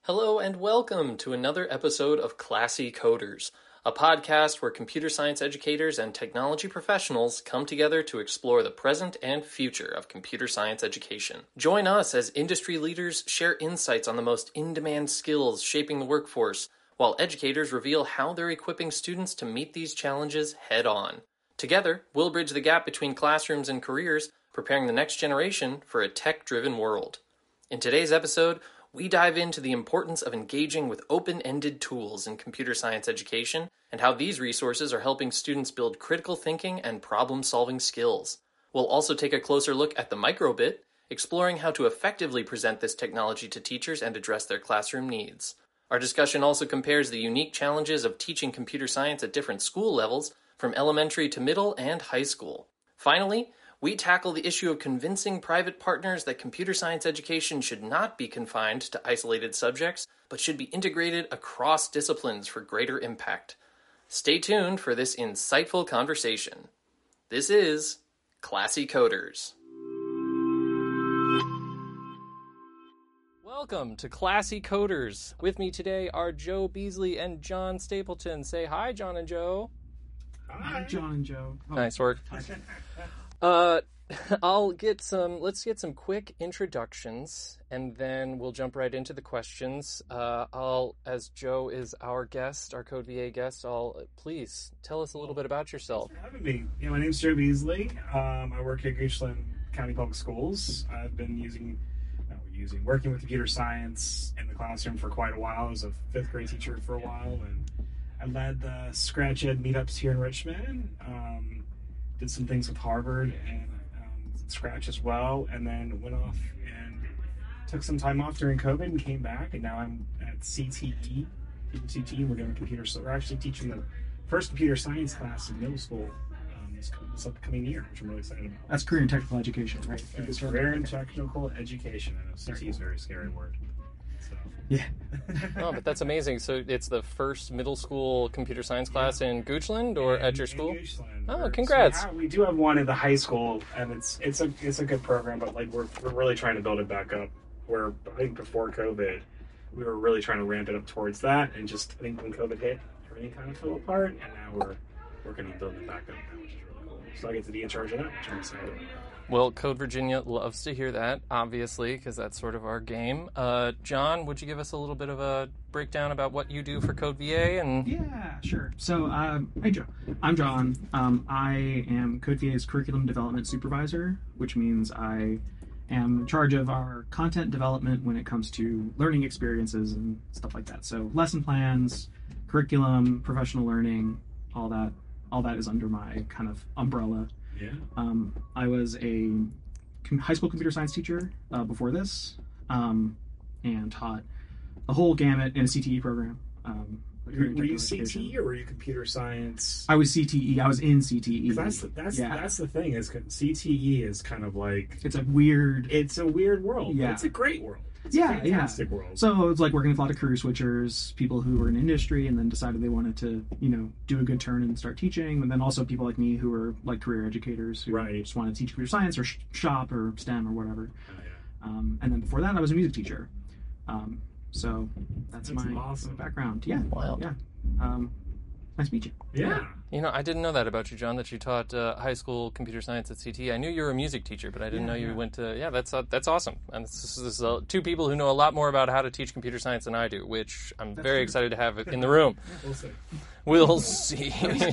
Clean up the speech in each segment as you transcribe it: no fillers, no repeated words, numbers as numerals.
Hello and welcome to another episode of Classy Coders, a podcast where computer science educators and technology professionals come together to explore the present and future of computer science education. Join us as industry leaders share insights on the most in-demand skills shaping the workforce, while educators reveal how they're equipping students to meet these challenges head-on. Together, we'll bridge the gap between classrooms and careers, preparing the next generation for a tech-driven world. In today's episode, we dive into the importance of engaging with open-ended tools in computer science education and how these resources are helping students build critical thinking and problem-solving skills. We'll also take a closer look at the microbit, exploring how to effectively present this technology to teachers and address their classroom needs. Our discussion also compares the unique challenges of teaching computer science at different school levels, from elementary to middle and high school. Finally, we tackle the issue of convincing private partners that computer science education should not be confined to isolated subjects, but should be integrated across disciplines for greater impact. Stay tuned for this insightful conversation. This is Classy Coders. Welcome to Classy Coders. With me today are Joe Beasley and John Stapleton. Say hi, John and Joe. Hi, John and Joe. Oh. Nice work. Let's get some quick introductions, and then we'll jump right into the questions. As Joe is our guest, our Code VA guest, please tell us a little bit about yourself. Thanks for having me. My name's Joe Beasley. I work at Goochland County Public Schools. I've been working with computer science in the classroom for quite a while. I was a fifth grade teacher for a while, and I led the Scratch Ed meetups here in Richmond. Did some things with Harvard and Scratch as well, and then went off and took some time off during COVID and came back, and now I'm at CTE. We're actually teaching the first computer science class in middle school this upcoming year, which I'm really excited about. That's career and technical education, right? It's career and technical education. I know CTE is a very scary word. So. Yeah. Oh, but that's amazing. So it's the first middle school computer science class in Goochland or at your school? Oh, congrats. So we do have one in the high school, and it's a good program, but we're really trying to build it back up. Where I think before COVID, we were really trying to ramp it up towards that, and I think when COVID hit, everything kind of fell apart, and now we're working on building it back up now, which is really cool. So I get to be in charge of that, which I'm excited about. Well, Code Virginia loves to hear that, obviously, because that's sort of our game. John, would you give us a little bit of a breakdown about what you do for Code VA? Yeah, sure. So, hey, Joe. I'm John. I am Code VA's Curriculum Development Supervisor, which means I am in charge of our content development when it comes to learning experiences and stuff like that. So, lesson plans, curriculum, professional learning, all that is under my kind of umbrella. Yeah. I was a high school computer science teacher before this, and taught the whole gamut in a CTE program. Were you CTE or were you computer science? I was CTE. I was in CTE. That's the thing is CTE is kind of like it's a weird world. Yeah. It's a great world. It's a fantastic world. So it's like working with a lot of career switchers, people who were in industry and then decided they wanted to, do a good turn and start teaching. And then also people like me who are like career educators who just want to teach computer science or shop or STEM or whatever. And then before that, I was a music teacher. So that's my awesome background. Yeah. Wow. Yeah. Nice to meet you. Yeah. I didn't know that about you, John, that you taught high school computer science at CT. I knew you were a music teacher, but I didn't know you went to... Yeah, that's awesome. And this is two people who know a lot more about how to teach computer science than I do, which I'm very excited to have in the room. We'll see.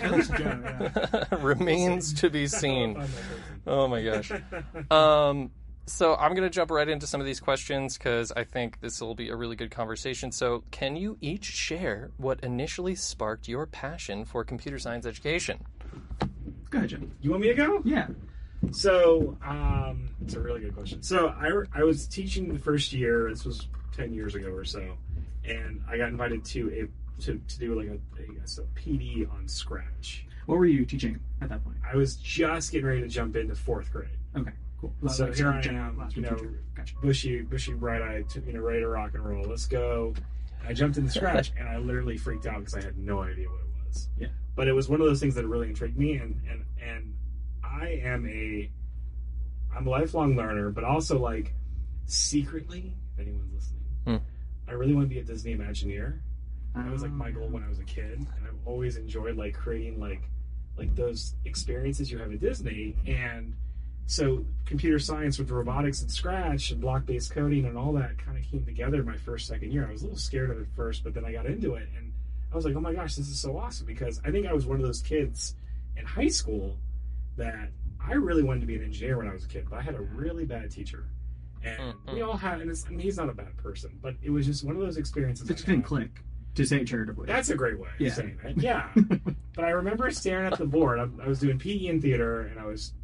Remains to be seen. Oh, my gosh. So I'm going to jump right into some of these questions because I think this will be a really good conversation. So can you each share what initially sparked your passion for computer science education? Go ahead, Jim. You want me to go? Yeah. So it's a really good question. So I was teaching the first year. This was 10 years ago or so, and I got invited to do like a PD on Scratch. What were you teaching at that point? I was just getting ready to jump into fourth grade. Okay. Cool. So here I am, Gotcha. bushy, bright-eyed, ready to rock and roll. Let's go. And I jumped into Scratch, and I literally freaked out because I had no idea what it was. Yeah. But it was one of those things that really intrigued me, and I'm a lifelong learner, but also secretly, if anyone's listening, I really want to be a Disney Imagineer. That was like my goal when I was a kid, and I've always enjoyed like creating like those experiences you have at Disney. And so computer science with robotics and Scratch and block-based coding and all that kind of came together my second year. I was a little scared of it first, but then I got into it, and I was like, oh my gosh, this is so awesome, because I think I was one of those kids in high school that I really wanted to be an engineer when I was a kid, but I had a really bad teacher. And we all had, and he's not a bad person, but it was just one of those experiences. It just didn't click, to say it charitably. That's a great way of saying it. Yeah. But I remember staring at the board. I was doing PE in theater, and I was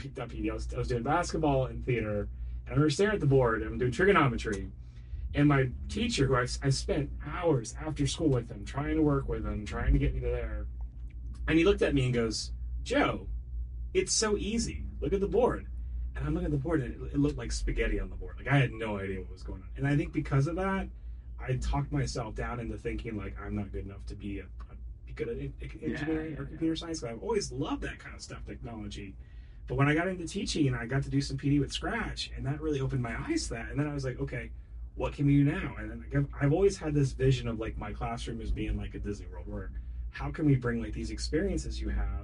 doing basketball in theater, and I remember staring at the board, and I'm doing trigonometry. And my teacher, who I spent hours after school with him, trying to work with him, trying to get me to there, and he looked at me and goes, Joe, it's so easy. Look at the board. And I'm looking at the board, and it looked like spaghetti on the board. Like, I had no idea what was going on. And I think because of that, I talked myself down into thinking, like, I'm not good enough to be good at engineering or computer science. But I've always loved that kind of stuff, technology. But when I got into teaching, I got to do some PD with Scratch, and that really opened my eyes to that. And then I was like, okay, what can we do now? And then I've always had this vision of, like, my classroom as being like a Disney World, where how can we bring, like, these experiences you have,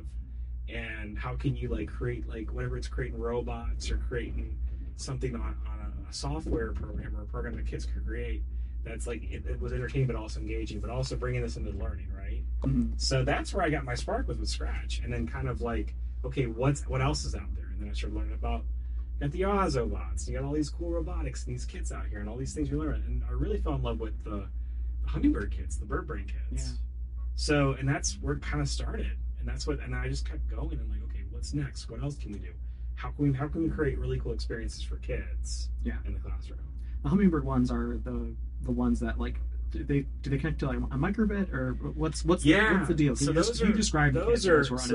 and how can you, like, create, like, whatever it's creating robots or creating something on a software program or a program that kids could create that's, like, it was entertaining but also engaging, but also bringing this into learning, right? Mm-hmm. So that's where I got my spark with Scratch. And then kind of like, okay, what else is out there? And then I started learning about, got the Ozobots, you got all these cool robotics and these kits out here and all these things you learn. And I really fell in love with the Hummingbird kits, the Bird Brain kits. Yeah. So, and that's where it kind of started. And I just kept going and like, okay, what's next? What else can we do? How can we create really cool experiences for kids in the classroom? The Hummingbird ones are the ones that, like, do they connect to like a microbit, or what's the deal? Can you describe those?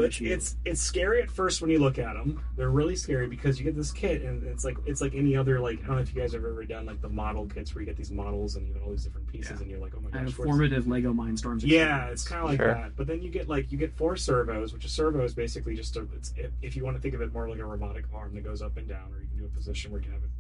It's scary at first when you look at them. They're really scary because you get this kit and it's like any other, like, I don't know if you guys have ever done like the model kits where you get these models and you get all these different pieces and you're like, oh my gosh, formative Lego Mindstorms. Yeah, it's kind of like that. But then you get 4 servos, which a servo is basically just if you want to think of it more like a robotic arm that goes up and down, or you can do a position where you can have it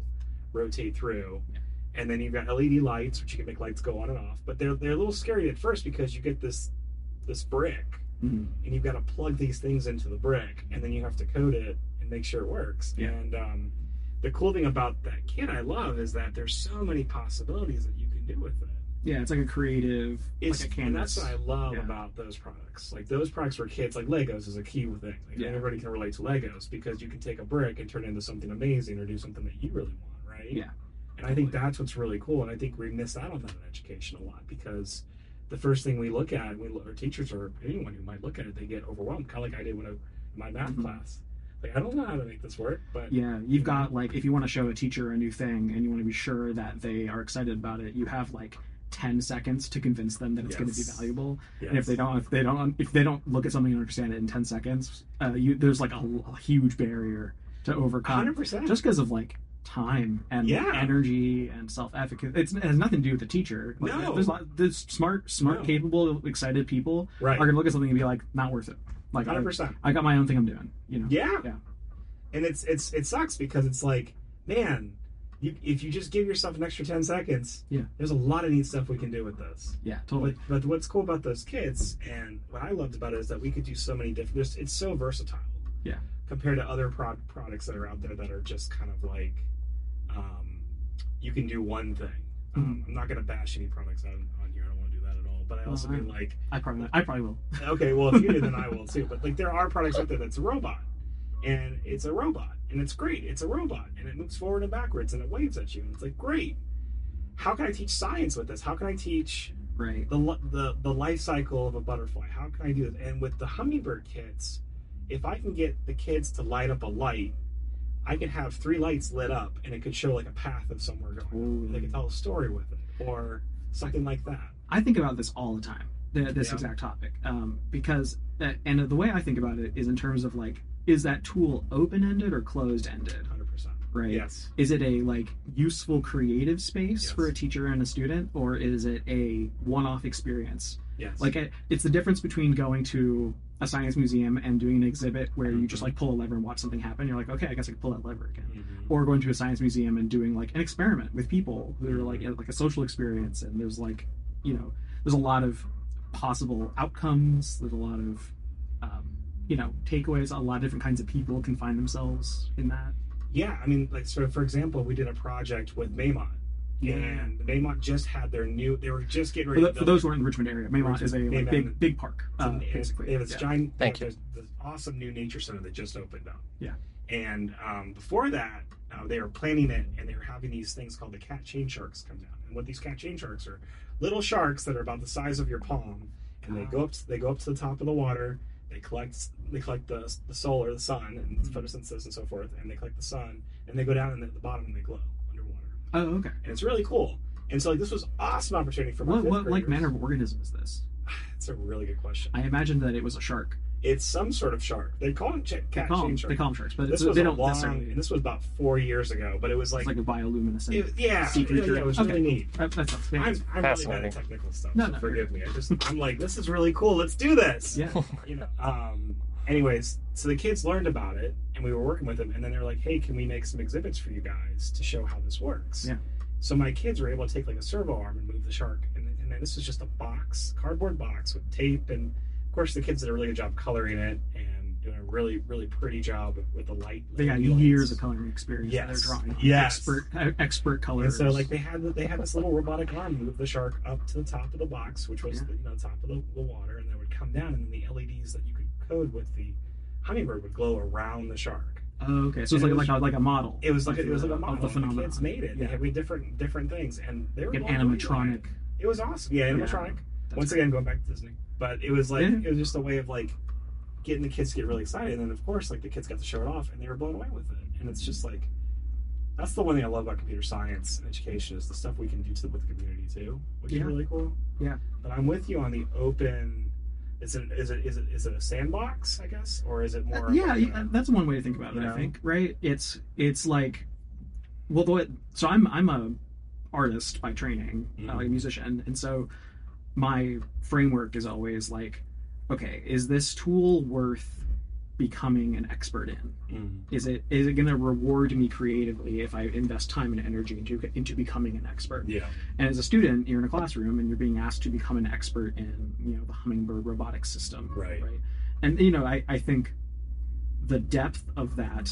rotate through. Yeah. And then you've got LED lights, which you can make lights go on and off. But they're a little scary at first because you get this brick, and you've got to plug these things into the brick, and then you have to code it and make sure it works. Yeah. And the cool thing about that kit I love is that there's so many possibilities that you can do with it. Yeah, it's like a creative, like a canvas. And that's what I love about those products. Like, those products for kids, like Legos is a key thing. Like, everybody can relate to Legos because you can take a brick and turn it into something amazing or do something that you really want, right? Yeah. And I think that's what's really cool, and I think we miss out on that in education a lot because the first thing we look at, our teachers or anyone who might look at it, they get overwhelmed, kind of like I did in my math class. Like, I don't know how to make this work, but... Yeah, you've got, like, if you want to show a teacher a new thing and you want to be sure that they are excited about it, you have, like, 10 seconds to convince them that it's going to be valuable. Yes. And if they don't look at something and understand it in 10 seconds, there's, like, a huge barrier to overcome. 100%. Just because of, like, time and energy and self-efficacy. It has nothing to do with the teacher. Like, no. There's smart, capable, excited people are going to look at something and be like, not worth it. Like, 100%. I got my own thing I'm doing. You know? Yeah. And it sucks because it's like, man, if you just give yourself an extra 10 seconds, there's a lot of neat stuff we can do with this. Yeah, totally. But what's cool about those kits, and what I loved about it, is that we could do so many different... It's so versatile. Yeah. Compared to other products that are out there that are just kind of like... you can do one thing. I'm not going to bash any products on here. I don't want to do that at all. But I also mean, like... I probably will. Okay, well, if you do, then I will too. But, like, there are products out there that's a robot. And it's a robot. And it's great. It's a robot. And it moves forward and backwards. And it waves at you. And it's like, great. How can I teach science with this? How can I teach the life cycle of a butterfly? How can I do this? And with the Hummingbird kits, if I can get the kids to light up a light, I could have 3 lights lit up, and it could show like a path of somewhere going. They could tell a story with it, or something like that. I think about this all the time, this exact topic, because, and the way I think about it is in terms of like, is that tool open-ended or closed-ended? 100%. Right? Yes. Is it a like useful creative space for a teacher and a student, or is it a one-off experience? Yes. Like, it's the difference between going to a science museum and doing an exhibit where you just like pull a lever and watch something happen. You're like, okay, I guess I can pull that lever again. Or going to a science museum and doing like an experiment with people who are like a social experience, and there's like, there's a lot of possible outcomes. There's a lot of takeaways. A lot of different kinds of people can find themselves in that. Yeah, I mean, like, so for example, we did a project with Maymont. Yeah. And Maymont just had they were just getting ready for those who are in the Richmond area, Maymont is a big park, basically. They have this giant, Thank you. This awesome new nature center that just opened up. Yeah. And before that, they were planning it, and they were having these things called the cat chain sharks come down. And what these cat chain sharks are, little sharks that are about the size of your palm, and they go up to the top of the water. They collect the solar, the sun, and photosynthesis and so forth, and they collect the sun, and they go down at the bottom and they glow underwater. Oh, okay. And it's really cool. And so, like, this was an awesome opportunity for my what like manner of organism is this? It's a really good question. I imagined that it was a shark. It's some sort of shark. They call them cat chain sharks. They call them sharks, but this they don't long, necessarily. and this was about 4 years ago, but it was It's like a bioluminescent sea it creature. was really neat. That's fantastic. I'm really bad at technical stuff, No, so forgive me. I'm like, this is really cool. Let's do this. Yeah. Anyways, so the kids learned about it, and we were working with them, and then they were like, hey, can we make some exhibits for you guys to show how this works? Yeah. So my kids were able to take like a servo arm and move the shark, and then this was just a cardboard box with tape, and of course the kids did a really good job coloring it and doing a really, really pretty job with the light. They got years of coloring experience. Yes. They're drawing. Yes. Expert colors. And so like they had this little robotic arm move the shark up to the top of the box, which was the top of the water, and then it would come down, and then the LEDs that you could code with the hummingbird would glow around the shark. Oh, okay. So it's like a model. It was like a model. Of the phenomenon. The kids made it. Yeah. They had different things, and they were like an animatronic. It was awesome. Yeah, animatronic. Once again, going back to Disney, but it was like it was just a way of like getting the kids to get really excited, and then of course like the kids got to show it off, and they were blown away with it. And it's just like that's the one thing I love about computer science and education is the stuff we can do with the community too, which is really cool. Yeah. But I'm with you on the open. Is it a sandbox, I guess, or is it more? That's one way to think about it. I think, right? It's like, well, so I'm a artist by training, like a musician, and so my framework is always like, okay, is this tool worth becoming an expert in? Is it going to reward me creatively if I invest time and energy into becoming an expert? Yeah. And as a student, you're in a classroom and you're being asked to become an expert in the Hummingbird robotics system. Right. And I think the depth of that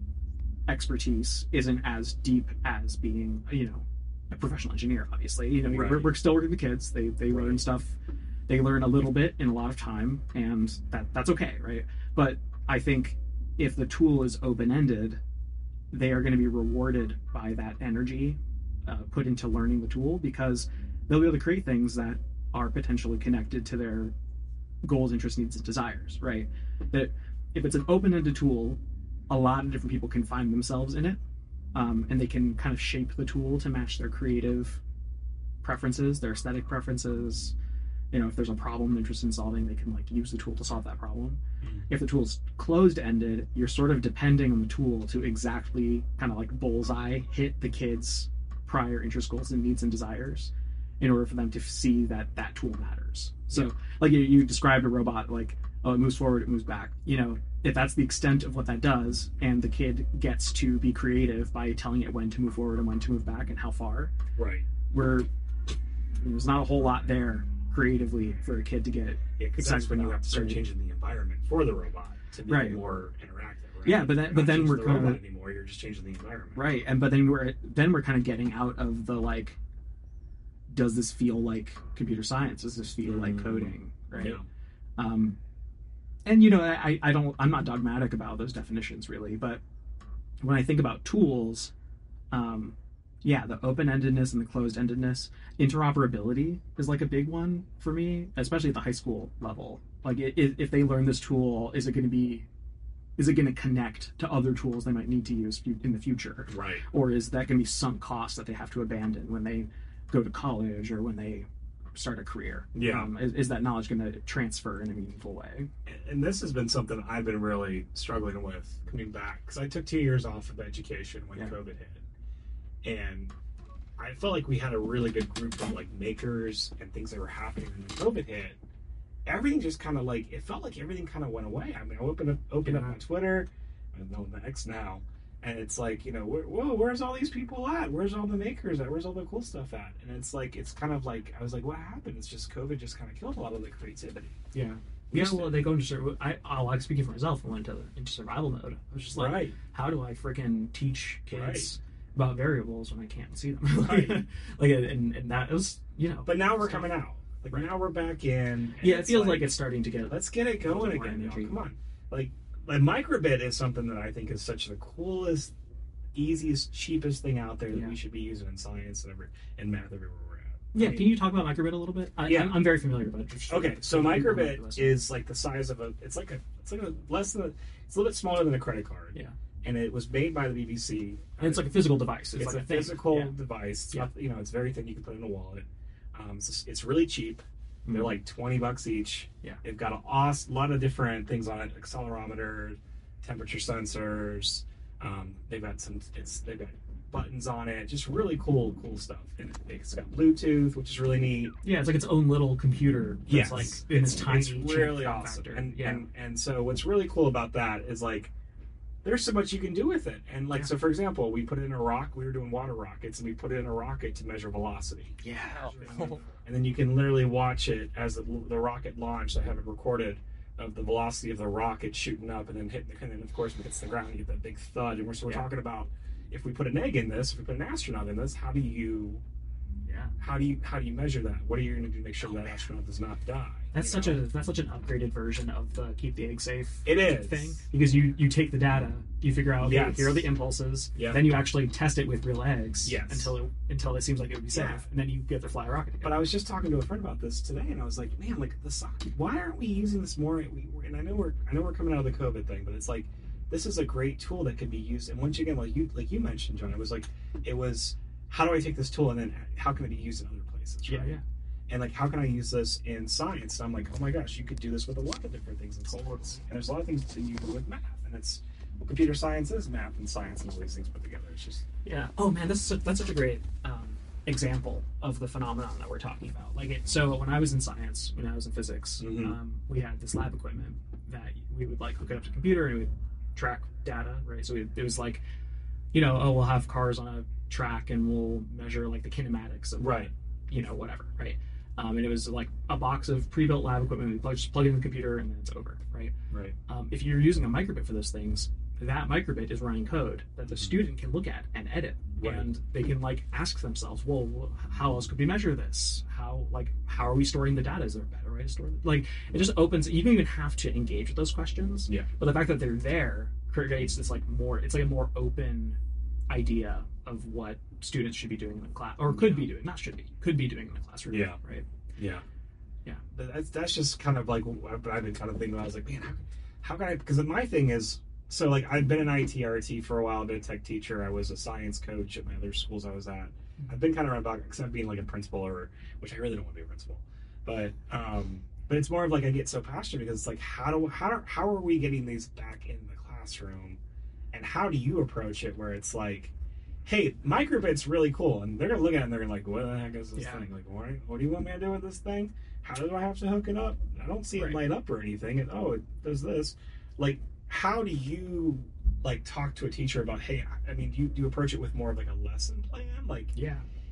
expertise isn't as deep as being a professional engineer. Obviously, we're still working with kids. They learn stuff. They learn a little bit in a lot of time, and that's okay, right? But I think if the tool is open-ended, they are going to be rewarded by that energy put into learning the tool, because they'll be able to create things that are potentially connected to their goals, interests, needs, and desires, right? That if it's an open-ended tool, a lot of different people can find themselves in it, and they can kind of shape the tool to match their creative preferences, their aesthetic preferences. If there's a problem they're interested in solving, they can use the tool to solve that problem. If the tool's closed-ended, you're sort of depending on the tool to exactly kind of like bullseye hit the kids' prior interest, goals, and needs and desires in order for them to see that tool matters. So like you described a robot, like, oh, it moves forward, it moves back. If that's the extent of what that does, and the kid gets to be creative by telling it when to move forward and when to move back and how far, right? There's not a whole lot there creatively for a kid to get excited when you have to start changing the environment for the robot to be more interactive. Right? Yeah, but then we're kind of anymore. You're just changing the environment, right? And but then we're kind of getting out of the like, does this feel like computer science? Does this feel like coding? Right? Yeah. And I'm not dogmatic about those definitions really, but when I think about tools, the open-endedness and the closed-endedness, interoperability is like a big one for me, especially at the high school level. Like, if they learn this tool, is it going to connect to other tools they might need to use in the future? Right. Or is that going to be sunk cost that they have to abandon when they go to college or when they start a career? Yeah. Is that knowledge going to transfer in a meaningful way? And this has been something I've been really struggling with coming back, because I took 2 years off of education when COVID hit. And I felt like we had a really good group of makers and things that were happening. And when COVID hit, everything just kind of like, it felt like everything kind of went away. I mean, I opened up my Twitter, I know the X now, and it's like, whoa, where's all these people at? Where's all the makers at? Where's all the cool stuff at? And it's like, it's kind of like, I was like, what happened? It's just COVID just kind of killed a lot of the creativity. Yeah. Yeah, well, they go into I'll like speaking for myself. I went into survival mode. I was just like, Right. how do I freaking teach kids about variables when I can't see them? Right. Like, and that was, But now we're coming out. Like, Right. now we're back in. and Yeah, it it's feels like it's starting to get. let's get it going more again, y'all. energy. Come on. Like microbit is something that I think is such the coolest, easiest, cheapest thing out there that Yeah. we should be using in science and math everywhere we're at. Yeah, I mean, can you talk about microbit a little bit? Yeah. I'm very familiar with it. Okay, so For people who might be microbit listening. is like the size of it's a less than it's a little bit smaller than a credit card. Yeah. And it was made by the BBC. And it's like a physical device. It's like a a thing. physical Yeah. device. It's Yeah. not, it's very thin. You can put it in a wallet. It's really cheap. They're Mhm. like $20 each. Yeah. They've got a lot of different things on it: accelerometer, temperature sensors. They've got buttons on it. Just really cool stuff. And it's got Bluetooth, which is really neat. Yeah, it's like its own little computer. That's Yes. like in its tiny. It's cheap really form awesome. factor. And, yeah. and so what's really cool about that is like there's so much you can do with it. And like Yeah. so for example, we put it in a rock, we were doing water rockets, and we put it in a rocket to measure velocity. Yeah. And then you can literally watch it as the rocket launched. I have it recorded of the velocity of the rocket shooting up and then hitting and then of course when it hits the ground you get that big thud. And we're Yeah. talking about if we put an egg in this, if we put an astronaut in this, how do you measure that? What are you going to do to make sure that astronaut does not die? That's you such know? that's such an upgraded version of the keep the egg safe It is. thing, because you take the data, you figure out Yes. here are the impulses, Yeah. then you actually test it with real eggs Yes. until it seems like it would be safe, Yeah. and then you get to fly a rocket again. But I was just talking to a friend about this today, and I was like, man, like why aren't we using this more? And I know we're coming out of the COVID thing, but it's like this is a great tool that could be used. And once again, like you mentioned, John, it was how do I take this tool and then how can it be used in other places? Yeah, right? yeah. And like, how can I use this in science? And I'm like, oh my gosh, you could do this with a lot of different things in science. And there's a lot of things that you do with math. And it's computer science is math and science and all these things put together. It's just Yeah. Oh man, that's such a great example of the phenomenon that we're talking about. So when I was in science, when I was in physics, Mhm. we had this lab equipment that we would like hook it up to the computer and we'd track data, right? So it was like, we'll have cars on a track and we'll measure like the kinematics of Right. whatever, right? And it was like a box of pre-built lab equipment. We just plug it in the computer and then it's over, right? right. If you're using a microbit for those things, that microbit is running code that the student can look at and edit, Right. and they can like ask themselves, well, how else could we measure this? How are we storing the data? Is there a better way to store it? Like, it just opens. You don't even have to engage with those questions. Yeah. But the fact that they're there creates this like more. It's like a more open idea of what students should be doing in the class, or could be doing, not should be, could be doing in the classroom. Yeah. Right. Yeah. Yeah. That's just kind of like what I've been kind of thinking about. I was like, man, how can I? Because my thing is, so like I've been an IT for a while. I've been a tech teacher. I was a science coach at my other schools I was at. I've been kind of around about, except being like a principal which I really don't want to be a principal. But it's more of like I get so passionate because it's like how are we getting these back in the classroom, and how do you approach it where it's like, hey, microbit's really cool, and they're gonna look at it and they're gonna like, what the heck is this Yeah. thing? Like, what do you want me to do with this thing? How do I have to hook it up? I don't see it Right. light up or anything. And it does this. Like, how do you like talk to a teacher about? Hey, I mean, do you approach it with more of like a lesson plan? Like, Yeah.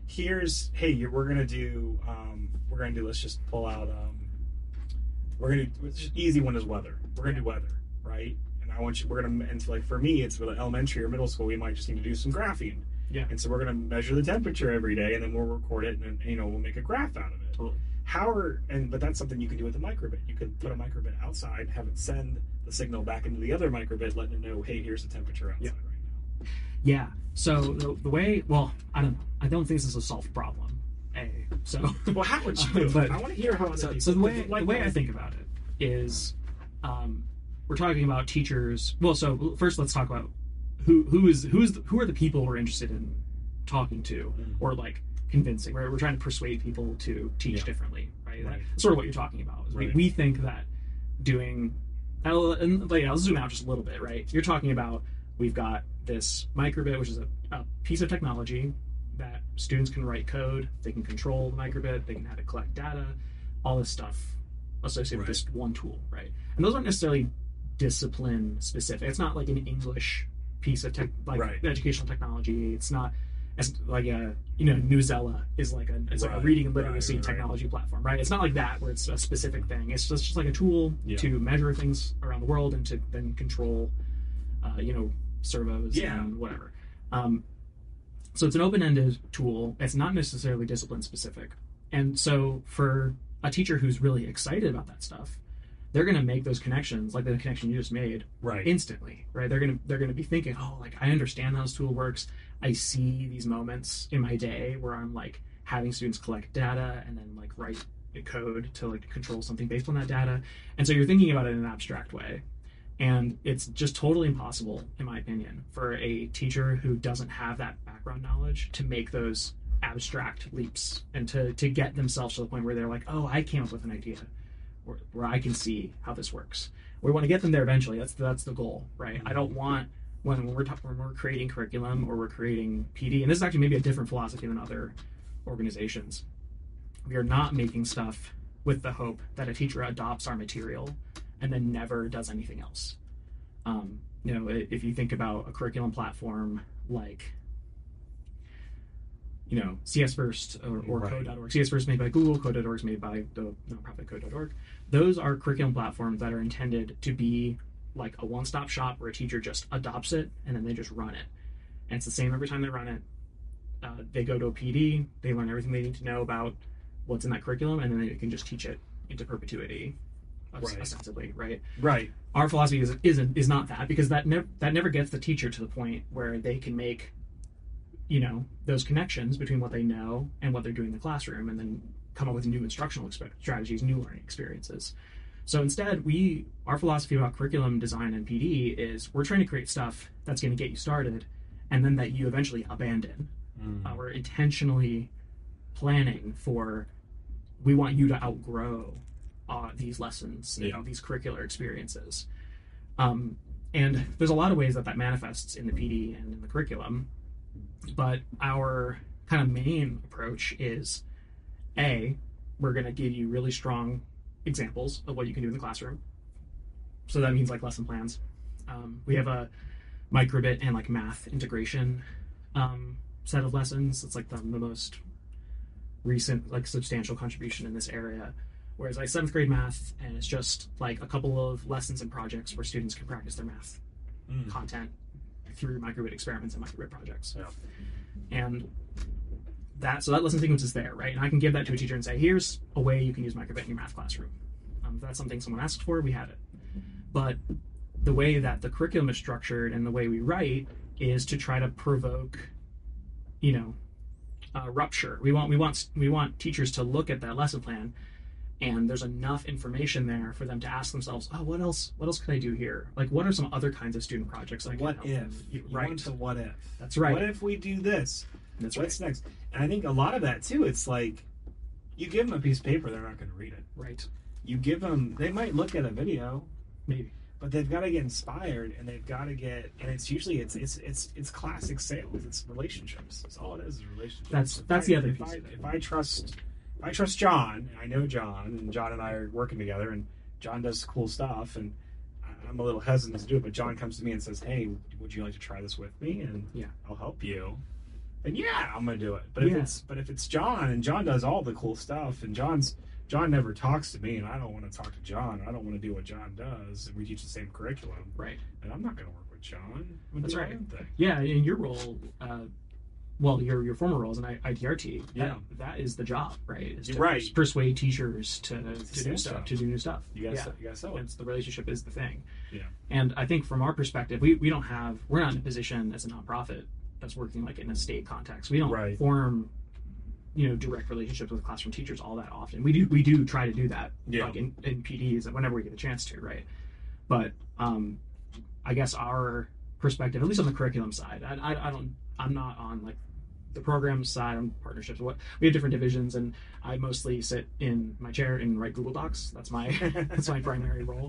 we're gonna do. Let's just pull out. We're gonna do just easy one is weather. We're gonna do weather, right? And and like for me, it's with elementary or middle school. We might just need to do some graphing. Yeah. And so we're going to measure the temperature every day, and then we'll record it, and we'll make a graph out of it. Totally. But that's something you can do with a microbit. You can put a microbit outside, have it send the signal back into the other microbit, letting it know, hey, here's the temperature outside right now. Yeah. So the way, well, I don't know. I don't think this is a solved problem. So. Well, how would you do it? But- I want to hear how. So the way I think about it is, we're talking about teachers. Well, so first let's talk about who are the people we're interested in talking to or like convincing. Right, we're trying to persuade people to teach differently. Right, Right. that's sort of what you're talking about. Is Right. we think that doing, I'll zoom out just a little bit. Right, you're talking about we've got this microbit, which is a piece of technology that students can write code, they can control the microbit, they can have it collect data, all this stuff. associated with this one tool, right? And those aren't necessarily discipline specific. It's not like an English piece of educational technology. It's not as like a Newsela is like a reading and literacy technology platform, right? It's not like that where it's a specific thing. It's just like a tool to measure things around the world and to then control servos and whatever. So it's an open-ended tool. It's not necessarily discipline specific. And so for a teacher who's really excited about that stuff, they're going to make those connections, like the connection you just made, instantly, right? They're going to be thinking, oh, like I understand how this tool works. I see these moments in my day where I'm like having students collect data and then like write a code to like control something based on that data. And so you're thinking about it in an abstract way. And it's just totally impossible, in my opinion, for a teacher who doesn't have that background knowledge to make those abstract leaps and to get themselves to the point where they're like, oh, I came up with an idea where I can see how this works. We want to get them there eventually. That's the goal, right? I don't want when we're creating curriculum or we're creating PD, and this is actually maybe a different philosophy than other organizations. We are not making stuff with the hope that a teacher adopts our material and then never does anything else. If you think about a curriculum platform like, CS First or Code.org. CS First made by Google, Code.org is made by the nonprofit Code.org. Those are curriculum platforms that are intended to be like a one-stop shop where a teacher just adopts it and then they just run it. And it's the same every time they run it. They go to a PD, they learn everything they need to know about what's in that curriculum, and then they can just teach it into perpetuity, ostensibly, right? Right. Our philosophy is not that, because that never gets the teacher to the point where they can make those connections between what they know and what they're doing in the classroom, and then come up with new instructional strategies, new learning experiences. So instead, our philosophy about curriculum design and PD is we're trying to create stuff that's going to get you started, and then that you eventually abandon. We're intentionally planning for, we want you to outgrow these lessons, these curricular experiences. And there's a lot of ways that manifests in the PD and in the curriculum. But our kind of main approach is, we're going to give you really strong examples of what you can do in the classroom. So that means like lesson plans. We have a microbit and like math integration set of lessons. It's like the most recent, like substantial contribution in this area. Whereas like 7th grade math, and it's just like a couple of lessons and projects where students can practice their math content through microbit experiments and microbit projects. And so that lesson sequence is there, right? And I can give that to a teacher and say, here's a way you can use microbit in your math classroom. If that's something someone asks for, we have it. But the way that the curriculum is structured and the way we write is to try to provoke, rupture. We want teachers to look at that lesson plan, and there's enough information there for them to ask themselves, oh, what else could I do here? Like, what are some other kinds of student projects I can help them? You want the what if. That's right. What if we do this? What's next? And I think a lot of that, too, it's like, you give them a piece of paper, they're not going to read it. Right. You give them, they might look at a video, maybe, but they've got to get inspired, and they've got to get, and it's usually, it's classic sales, it's relationships. That's all it is relationships. That's the other piece. If I trust John, and I know John, and John and I are working together, and John does cool stuff, and I'm a little hesitant to do it, but John comes to me and says, hey, would you like to try this with me? And I'll help you. And I'm going to do it. But if it's John, and John does all the cool stuff, and John never talks to me, and I don't want to talk to John, I don't want to do what John does, and we teach the same curriculum. Right. And I'm not going to work with John. That's right. Yeah, in your role, your former role as an ITRT, that is the job, right? Is to persuade teachers to do new stuff. You gotta sell it. It's the relationship is the thing. Yeah. And I think from our perspective, we're not in a position as a nonprofit that's working like in a state context. We don't form direct relationships with classroom teachers all that often. We do try to do that, like in PDs whenever we get a chance to, right? But I guess our perspective, at least on the curriculum side, I'm not on like the program side, on partnerships. We have different divisions, and I mostly sit in my chair and write Google Docs. That's my primary role.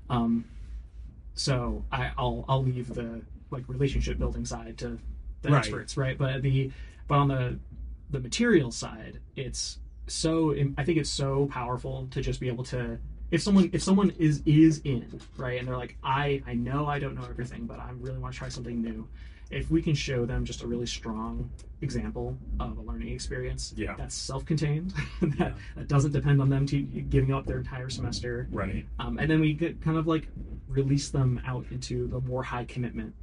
So I'll leave the like relationship building side to the experts, right? But on the material side, I think it's so powerful to just be able to if someone is in, right, and they're like, I know I don't know everything, but I really want to try something new. If we can show them just a really strong example of a learning experience that's self-contained, that doesn't depend on them giving up their entire semester, right, and then we get kind of like release them out into the more high commitment,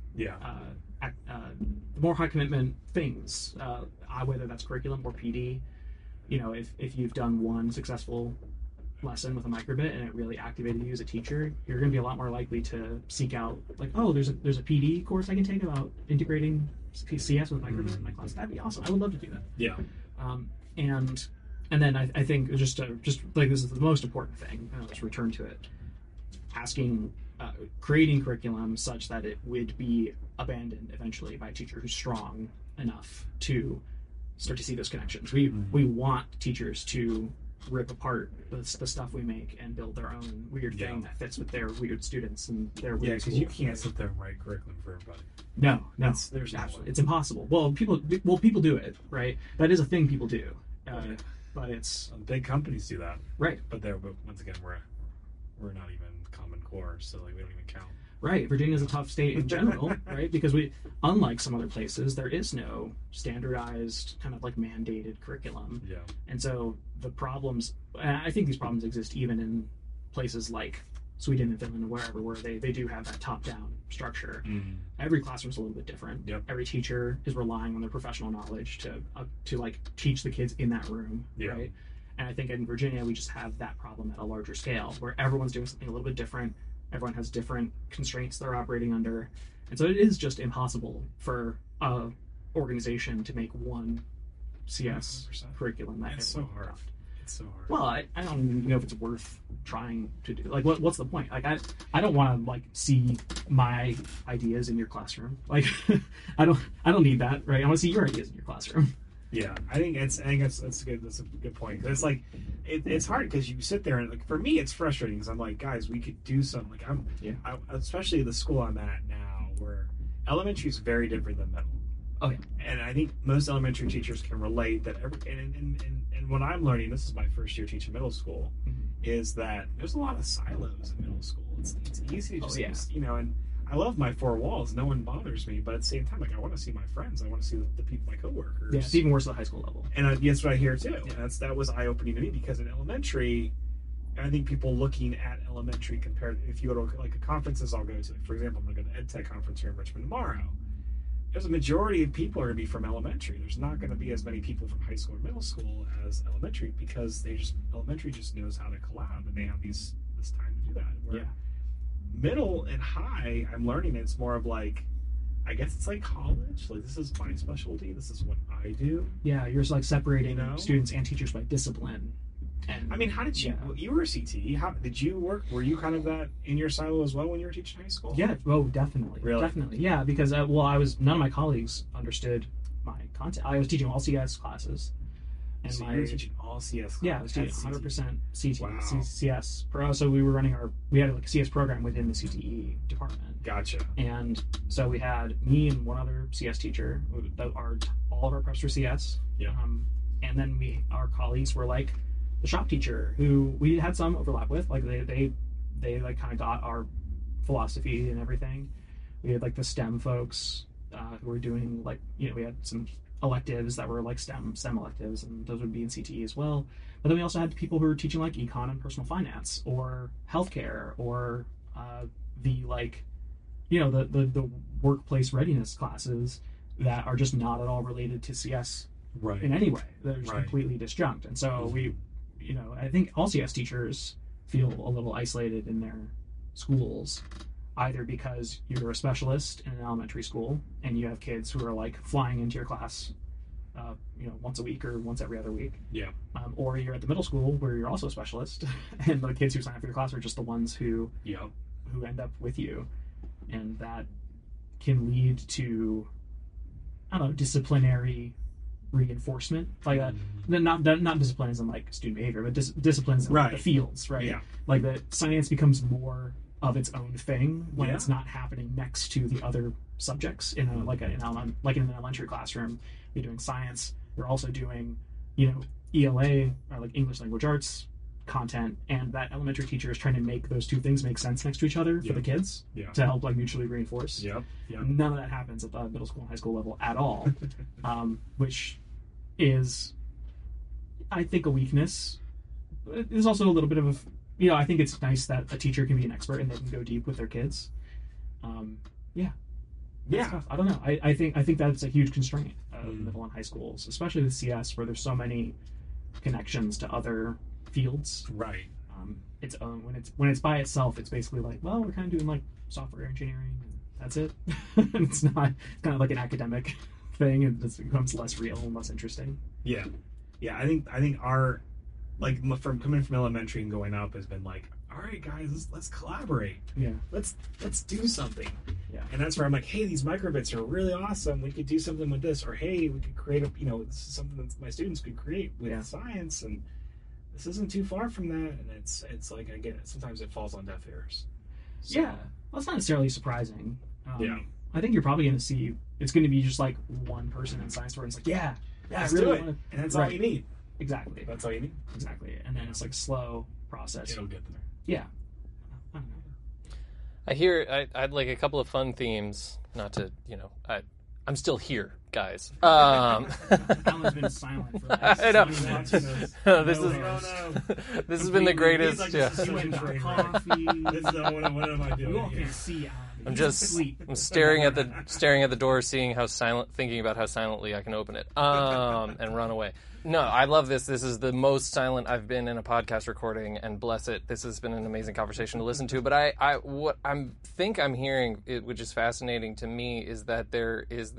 more high commitment things, whether that's curriculum or PD. You know, if you've done one successful lesson with a microbit and it really activated you as a teacher, you're going to be a lot more likely to seek out, like, oh, there's a PD course I can take about integrating CS with microbit in my class. That'd be awesome. I would love to do that. Yeah. And then I think just like, this is the most important thing, and I'll just return to it, creating curriculum such that it would be abandoned eventually by a teacher who's strong enough to start to see those connections. We want teachers to rip apart the stuff we make and build their own weird thing that fits with their weird students and their weird because you can't sit there and write curriculum for everybody. No, there's absolutely, it's impossible. Well, people do it, right? That is a thing people do, but it's big companies do that, right? But once again, we're not even Common Core, so like we don't even count. Right, Virginia's a tough state in general, right? Because unlike some other places, there is no standardized kind of like mandated curriculum. Yeah. And so the problems, I think these problems exist even in places like Sweden and Finland or wherever, where they do have that top-down structure. Mm-hmm. Every classroom's a little bit different. Yep. Every teacher is relying on their professional knowledge to like teach the kids in that room, right? And I think in Virginia, we just have that problem at a larger scale, where everyone's doing something a little bit different. Everyone has different constraints they're operating under. And so it is just impossible for a organization to make one CS 100%. Curriculum. It's so hard. It's so hard. Well, I don't even know if it's worth trying to do. Like, what's the point? Like, I don't want to like see my ideas in your classroom. Like, I don't need that, right? I want to see your ideas in your classroom. Yeah, I think that's good. That's a good point. It's like it's hard because you sit there and, like, for me it's frustrating because I'm like, guys, we could do something. Like especially the school I'm at now, where elementary is very different than middle. Oh yeah, and I think most elementary teachers can relate that. And what I'm learning, this is my first year teaching middle school, is that there's a lot of silos in middle school. It's easy to just and I love my four walls. No one bothers me, but at the same time, like, I want to see my friends. I want to see the people, my coworkers. Yeah, it's even worse at the high school level. And that's what I hear too. Yeah. That was eye-opening to me, because in elementary, I think people looking at elementary compared, if you go to like conferences I'll go to, like, for example, I'm going to go to EdTech conference here in Richmond tomorrow. There's a majority of people are going to be from elementary. There's not going to be as many people from high school or middle school as elementary, because elementary just knows how to collab, and they have this time to do that. Where middle and high, I'm learning it's more of like, I guess it's like college. Like, this is my specialty. This is what I do. Yeah, you're just like separating students and teachers by discipline. And I mean, how did you? You were a CTE. How did you work? Were you kind of that in your silo as well when you were teaching high school? Yeah. Oh, definitely. Really? Definitely. Yeah, because none of my colleagues understood my content. I was teaching all CS classes. And so you were teaching all CS classes? Yeah, I was teaching 100% CTE, wow. CS. So we had like a CS program within the CTE department. Gotcha. And so we had me and one other CS teacher. All of our preps were CS. Yeah. And then our colleagues were like the shop teacher, who we had some overlap with. Like they like kind of got our philosophy and everything. We had like the STEM folks who were doing like, we had some electives that were like STEM electives, and those would be in CTE as well. But then we also had people who were teaching like econ and personal finance or healthcare or the workplace readiness classes that are just not at all related to CS in any way. They're just completely disjunct. And so I think all CS teachers feel a little isolated in their schools, either because you're a specialist in an elementary school and you have kids who are like flying into your class, once a week or once every other week. Yeah. Or you're at the middle school where you're also a specialist, and the kids who sign up for your class are just the ones who end up with you, and that can lead to, I don't know, disciplinary reinforcement, like not discipline as in like student behavior, but disciplines in like the fields, right? Yeah. Like that science becomes more of its own thing when it's not happening next to the other subjects in an elementary classroom. You're doing science. You're also doing, ELA, or like English language arts content, and that elementary teacher is trying to make those two things make sense next to each other for the kids to help like mutually reinforce. Yep. None of that happens at the middle school and high school level at all, which is, I think, a weakness. There's also a little bit of, I think it's nice that a teacher can be an expert and they can go deep with their kids. Tough. I don't know. I think that's a huge constraint of middle and high schools, especially with CS, where there's so many connections to other fields. Right. Its own when it's by itself, it's basically like, well, we're kind of doing like software engineering, and that's it. It's not kind of like an academic thing, and it becomes less real and less interesting. Yeah. I think our, like, from coming from elementary and going up has been like, all right, guys, let's collaborate. Yeah. Let's do something. Yeah. And that's where I'm like, hey, these microbits are really awesome. We could do something with this, or hey, we could create this is something that my students could create with science, and this isn't too far from that. And it's like, I get it. Sometimes it falls on deaf ears. So, yeah. Well, it's not necessarily surprising. Yeah. I think you're probably going to see it's going to be just like one person in science where it's like, let's really do it. wanna... And that's all you need. Exactly. That's all you need. Exactly. And then it's like slow process. It'll get there. Yeah. I don't know. I hear I'd like a couple of fun themes. Not to, I'm still here, guys. Alan's been silent for like I know. This has been the greatest. Like, yeah. You went and got coffee. What am I doing? You all here? can't see Alan. I'm staring at the door, thinking about how silently I can open it, and run away. No, I love this. This is the most silent I've been in a podcast recording, and bless it, this has been an amazing conversation to listen to. But what I'm hearing, which is fascinating to me, is that there was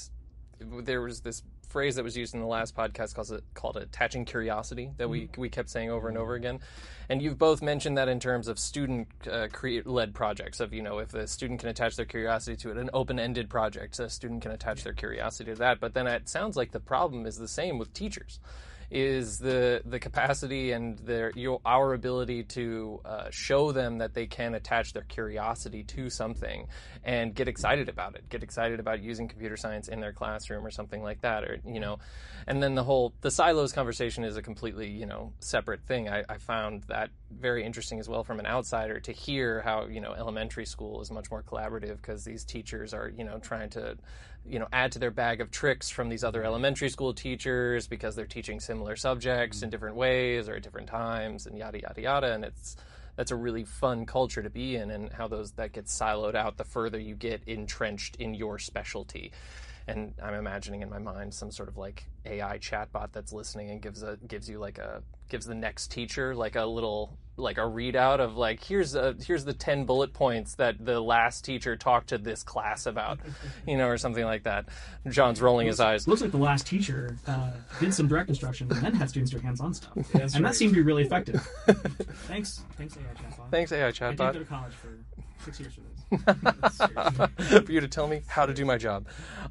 this phrase that was used in the last podcast called attaching curiosity that we kept saying over and over again. And you've both mentioned that in terms of student led projects, of, if the student can attach their curiosity to it, an open-ended project, a student can attach their curiosity to that. But then it sounds like the problem is the same with teachers, is the capacity and our ability to show them that they can attach their curiosity to something and get excited about it, get excited about using computer science in their classroom or something like that, or and then the silos conversation is a completely separate thing. I found that very interesting as well from an outsider to hear how elementary school is much more collaborative because these teachers are trying to add to their bag of tricks from these other elementary school teachers because they're teaching similar subjects in different ways or at different times, and yada yada yada. And that's a really fun culture to be in, and how that gets siloed out the further you get entrenched in your specialty. And I'm imagining in my mind some sort of like AI chatbot that's listening and gives the next teacher like a little like a readout of like here's the 10 bullet points that the last teacher talked to this class about, or something like that. John's rolling his eyes. Looks like the last teacher did some direct instruction and then had students do hands-on stuff, That's and right. that seemed to be really effective. Thanks AI chatbot. Thanks AI I did chatbot. go to college for 6 years for this. For you to tell me how to do my job.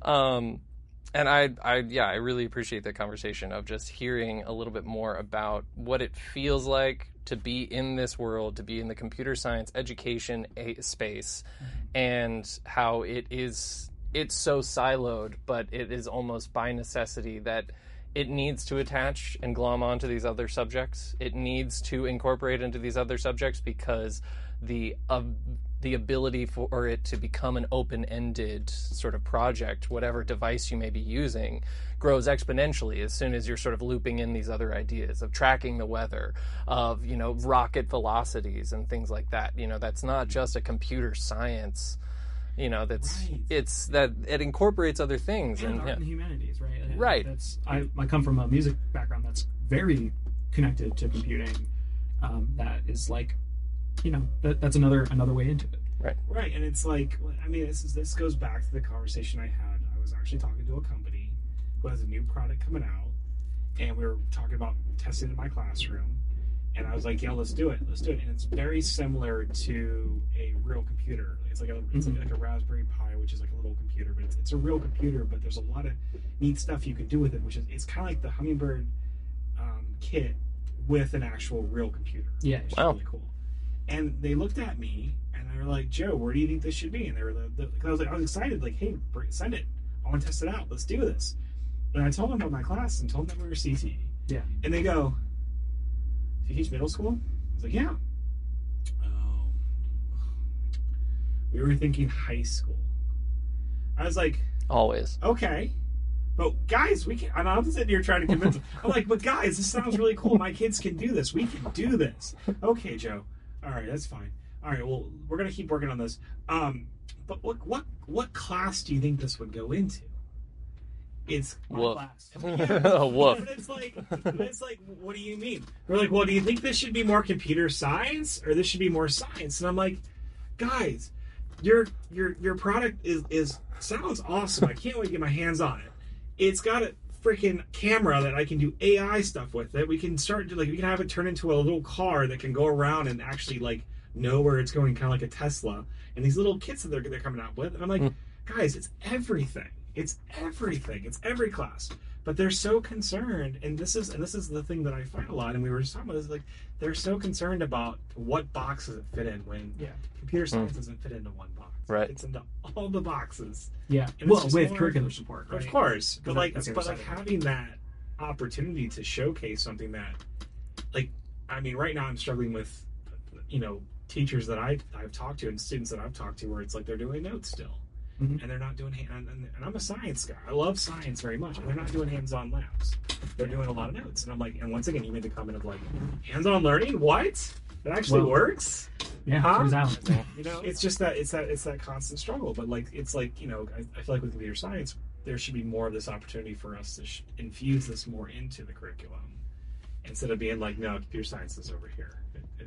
And I really appreciate the conversation of just hearing a little bit more about what it feels like to be in this world, to be in the computer science education space, and how it's so siloed, but it is almost by necessity that it needs to attach and glom onto these other subjects. It needs to incorporate into these other subjects because the ability for it to become an open-ended sort of project, whatever device you may be using, grows exponentially as soon as you're sort of looping in these other ideas of tracking the weather, of, rocket velocities and things like that. That's not just a computer science, that's Right. it's that it incorporates other things. And art and the humanities, right? And Right. I come from a music background that's very connected to computing. That is like, that's another way into it. Right, and it's like, this goes back to the conversation I had. I was actually talking to a company who has a new product coming out, and we were talking about testing it in my classroom, and I was like, let's do it. And it's very similar to a real computer. It's like a Raspberry Pi, which is like a little computer, but it's a real computer, but there's a lot of neat stuff you can do with it, which is, it's kind of like the Hummingbird kit with an actual real computer. Yeah. Which is Wow. really cool. And they looked at me and they were like, Joe, where do you think this should be? And they were I was excited, like, hey, send it. I want to test it out. Let's do this. And I told them about my class and told them that we were CT. Yeah. And they go, do you teach middle school? I was like, yeah. Oh. We were thinking high school. I was like, Always. okay. But guys, we can. And I'm sitting here trying to convince them. I'm like, but guys, this sounds really cool. My kids can do this. We can do this. Okay, Joe. All right, that's fine. All right, well, we're gonna keep working on this. But what class do you think this would go into? It's my Woof. class. Woof. And it's like, what do you mean? We're like, well, do you think this should be more computer science or this should be more science? And I'm like, guys, your product is sounds awesome. I can't wait to get my hands on it. It's got a freaking camera that I can do AI stuff with it. We can start to we can have it turn into a little car that can go around and actually know where it's going, kind of like a Tesla. And these little kits that they're coming out with. And I'm like, guys, it's everything. It's everything. It's every class. But they're so concerned, and this is the thing that I find a lot, and we were just talking about this, they're so concerned about what box does it fit in when computer science doesn't fit into one box. Right. It's into all the boxes. Yeah. And Well, it's just with more, curriculum support, right? Of course. But That's the other side of it. having that opportunity to showcase something that right now I'm struggling with teachers that I've talked to and students that I've talked to where it's like they're doing notes still. Mhm. And they're not doing and I'm a science guy. I love science very much. And they're not doing hands-on labs. They're doing a lot of notes. And I'm like, and once again, you made the comment of hands-on learning? What? That actually works? Yeah, Huh? turns out. It's just that it's that constant struggle. But I feel like with computer science, there should be more of this opportunity for us to infuse this more into the curriculum instead of being like, no, computer science is over here.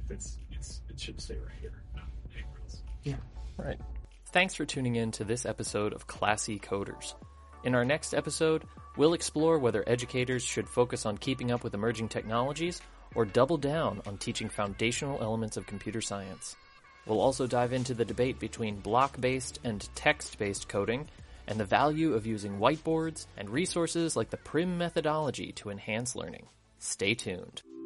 It should stay right here, not anywhere else. Yeah. Right. Thanks for tuning in to this episode of Classy Coders. In our next episode, we'll explore whether educators should focus on keeping up with emerging technologies or double down on teaching foundational elements of computer science. We'll also dive into the debate between block-based and text-based coding and the value of using whiteboards and resources like the PRIM methodology to enhance learning. Stay tuned.